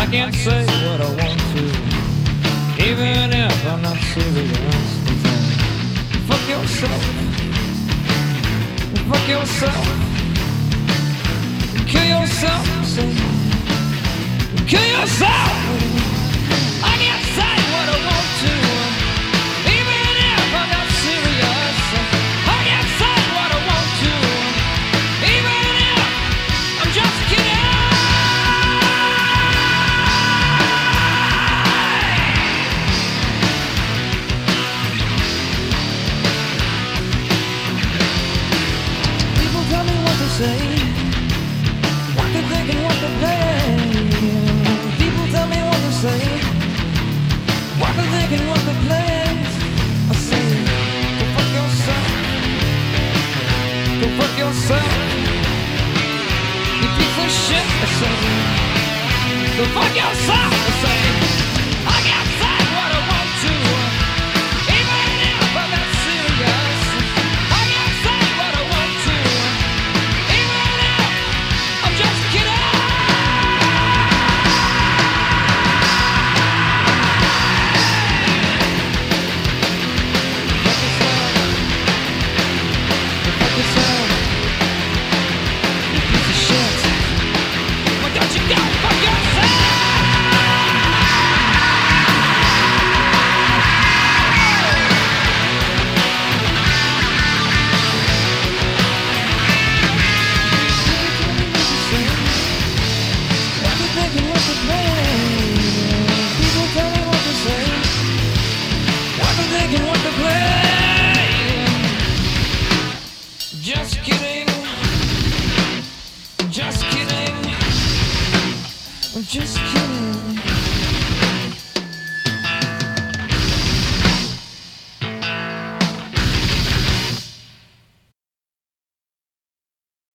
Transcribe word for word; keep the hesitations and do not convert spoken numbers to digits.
I can't say what I want to, even if I'm not serious. Fuck yourself, fuck yourself, kill yourself, say, kill yourself. I can't say what I want to, even if I'm not serious. I can't say what I want to, even if I'm just kidding. Say what to think and what to play. People tell me what to say, what to think and what to play. I say, go fuck yourself, go fuck yourself, you piece of shit. I say, go fuck yourself. I say, I can't say what I want to, even if I'm not serious. I can't say what I want to, just kidding. Fuck yourself. Fuck yourself. You piece of shit. Why don't you go fuck yourself? People tell me what to say, what to think and what to play. Just kidding, just kidding, just kidding.